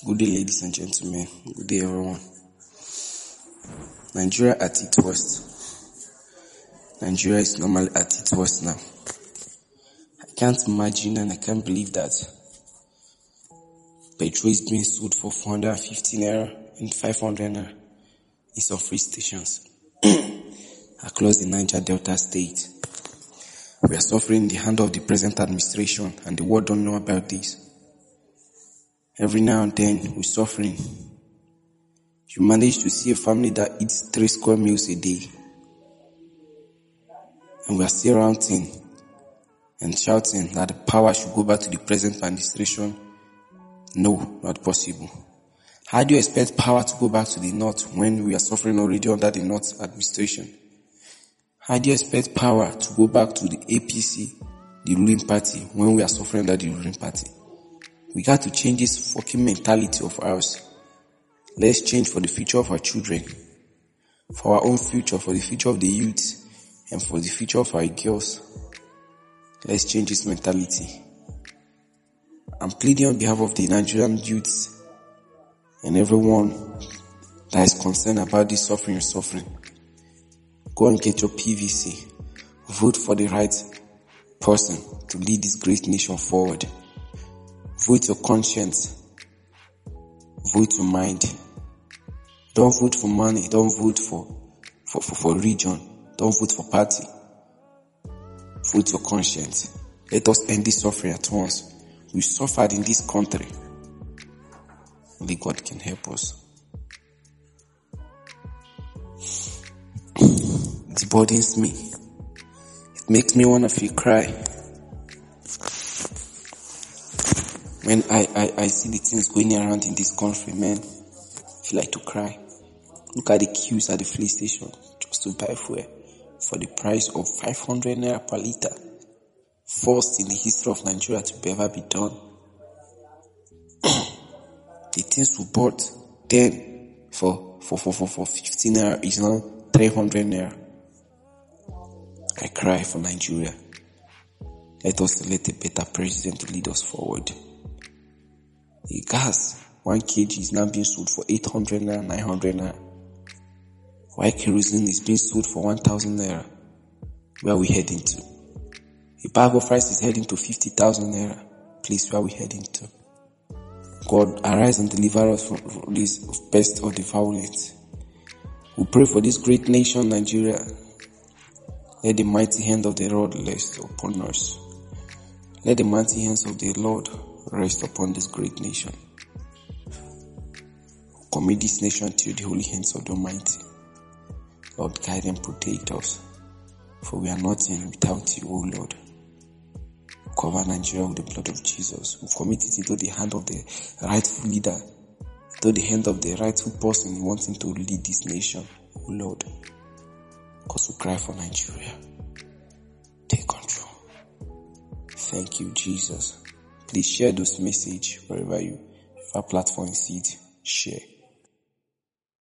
Good day, ladies and gentlemen. Good day, everyone. Nigeria at its worst. Nigeria is normally at its worst now. I can't imagine and I can't believe that petrol is being sold for 450 naira and 500 naira in some free stations across the Niger Delta state. We are suffering in the hand of the present administration and the world don't know about this. Every now and then, we're suffering. You manage to see a family that eats 3 square meals a day. And we are still ranting and shouting that the power should go back to the present administration. No, not possible. How do you expect power to go back to the North when we are suffering already under the North administration? How do you expect power to go back to the APC, the ruling party, when we are suffering under the ruling party? We got to change this fucking mentality of ours. Let's change for the future of our children, for our own future, for the future of the youth, and for the future of our girls. Let's change this mentality. I'm pleading on behalf of the Nigerian youths and everyone that is concerned about this suffering you're suffering. Go and get your PVC. Vote for the right person to lead this great nation forward. Vote your conscience. Vote your mind. Don't vote for money. Don't vote for region. Don't vote for party. Vote your conscience. Let us end this suffering at once. We suffered in this country. Only God can help us. It burdens me. It makes me want to feel cry. When I see the things going around in this country, man, I feel like to cry. Look at the queues at the filling station just to buy fuel for the price of 500 naira per liter. First in the history of Nigeria to ever be done. The things we bought then for 15 naira is now 300 naira. I cry for Nigeria. Let us elect a better president to lead us forward. The gas, 1 kg is now being sold for 800 naira, 900 naira. Why kerosene is being sold for 1,000 naira? Where are we heading to? A bag of rice is heading to 50,000 naira. Place where are we heading to? God, arise and deliver us from this pest of the violence. We pray for this great nation, Nigeria. Let the mighty hand of the Lord rest upon us. Let the mighty hands of the Lord rest upon this great nation. Commit this nation to the holy hands of the Almighty. Lord, guide and protect us, for we are nothing without you, O Lord. Cover Nigeria with the blood of Jesus. We commit it into the hand of the rightful leader, into the hand of the rightful person wanting to lead this nation, O Lord. Because we cry for Nigeria. Take control. Thank you, Jesus. Please share this message wherever you, if our platform is it, share.